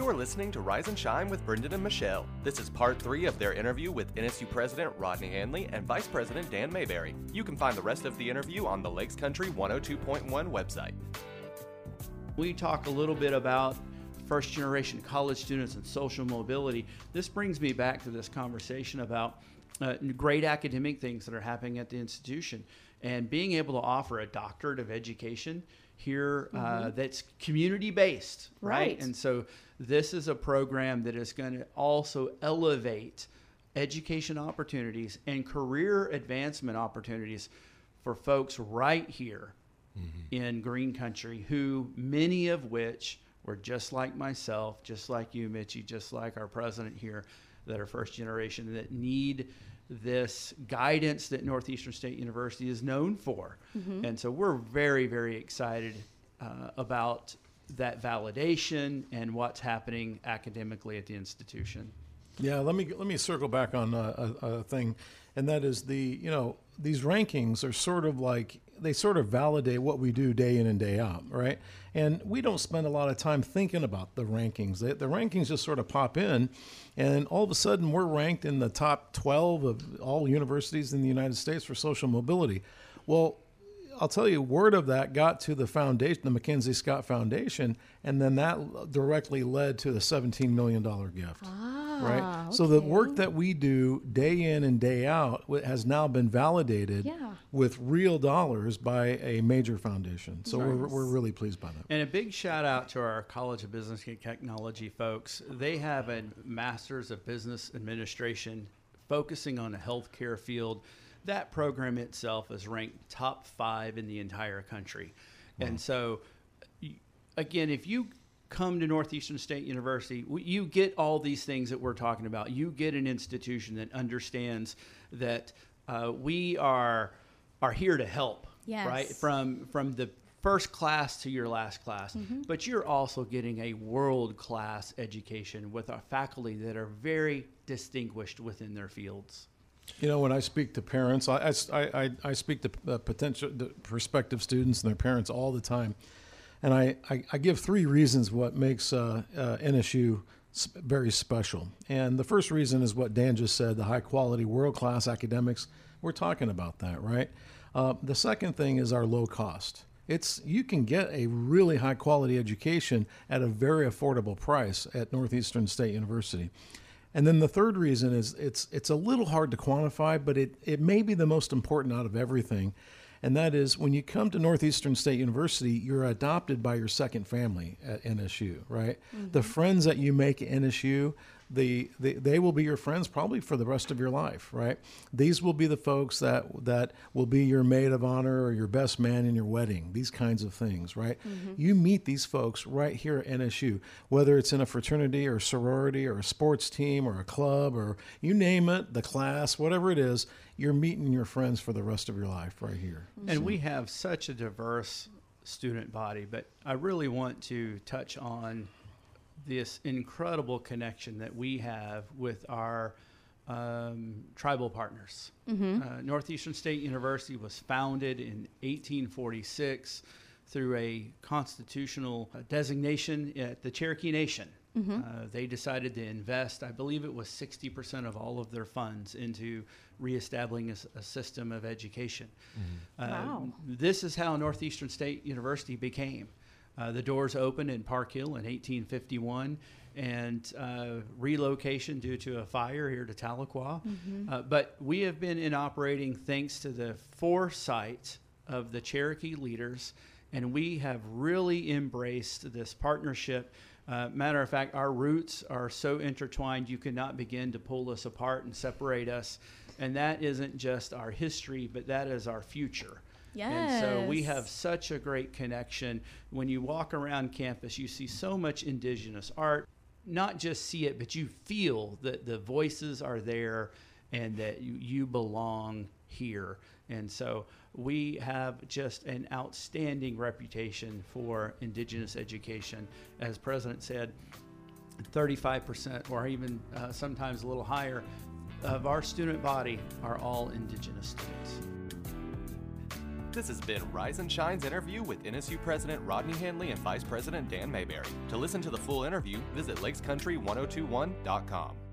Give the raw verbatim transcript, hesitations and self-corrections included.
You're listening to Rise and Shine with Brendan and Michelle. This is part three of their interview with N S U President Rodney Hanley and Vice President Dan Mayberry. You can find the rest of the interview on the Lakes Country one oh two point one website. We talk a little bit about first generation college students and social mobility. This brings me back to this conversation about uh, great academic things that are happening at the institution and being able to offer a doctorate of education here uh, mm-hmm. that's community-based, right? Right. And so this is a program that is going to also elevate education opportunities and career advancement opportunities for folks right here mm-hmm. in Green Country, who many of which were just like myself, just like you, Mitchie, just like our president here, that are first generation, that need this guidance that Northeastern State University is known for. Mm-hmm. And so we're very, very excited uh, about that validation and what's happening academically at the institution. Yeah, let me let me circle back on a, a, a thing, and that is the, you know, these rankings are sort of like, they sort of validate what we do day in and day out, right? And we don't spend a lot of time thinking about the rankings. The, the rankings just sort of pop in, and all of a sudden we're ranked in the top twelve of all universities in the United States for social mobility. Well, I'll tell you, word of that got to the foundation, the Mackenzie Scott Foundation, and then that directly led to the seventeen million dollars gift. Ah, right? okay. So the work that we do day in and day out has now been validated yeah. with real dollars by a major foundation. So Nice. we're, we're really pleased by that. And a big shout out to our College of Business and Technology folks. They have a Master's of Business Administration focusing on the healthcare field. That program itself is ranked top five in the entire country. Wow. And so, again, if you come to Northeastern State University, you get all these things that we're talking about. You get an institution that understands that uh, we are are here to help, Yes. right? From from the first class to your last class. Mm-hmm. But you're also getting a world-class education with our faculty that are very distinguished within their fields. You know, when I speak to parents, I, I, I, I speak to uh, potential to prospective students and their parents all the time. And I, I, I give three reasons what makes uh, uh, N S U sp- very special. And the first reason is what Dan just said, the high quality, world-class academics. We're talking about that, right? Uh, the second thing is our low cost. It's you can get a really high quality education at a very affordable price at Northeastern State University. And then the third reason is it's it's a little hard to quantify, but it, it may be the most important out of everything. And that is when you come to Northeastern State University, you're adopted by your second family at N S U, right? Mm-hmm. The friends that you make at N S U, the, the they will be your friends probably for the rest of your life, right? These will be the folks that that will be your maid of honor or your best man in your wedding, these kinds of things, right? Mm-hmm. You meet these folks right here at N S U, whether it's in a fraternity or sorority or a sports team or a club or you name it, the class, whatever it is, you're meeting your friends for the rest of your life right here. And we have such a diverse student body, but I really want to touch on this incredible connection that we have with our um, tribal partners. Mm-hmm. Uh, Northeastern State University was founded in eighteen forty-six through a constitutional designation at the Cherokee Nation. Mm-hmm. Uh, they decided to invest, I believe it was sixty percent of all of their funds into reestablishing a, a system of education. Mm-hmm. Uh, wow. This is how Northeastern State University became. Uh, the doors opened in Park Hill in eighteen fifty-one, and uh, relocation due to a fire here to Tahlequah. Mm-hmm. Uh, but we have been in operating thanks to the foresight of the Cherokee leaders, and we have really embraced this partnership. Uh, matter of fact, our roots are so intertwined you cannot begin to pull us apart and separate us. And that isn't just our history, but that is our future. Yes. And so we have such a great connection. When you walk around campus, you see so much indigenous art. Not just see it, but you feel that the voices are there and that you, you belong here. And so we have just an outstanding reputation for indigenous education. As President said, thirty-five percent or even uh, sometimes a little higher of our student body are all indigenous students. This has been Rise and Shine's interview with N S U President Rodney Hanley and Vice President Dan Mayberry. To listen to the full interview, visit lakes country ten twenty-one dot com.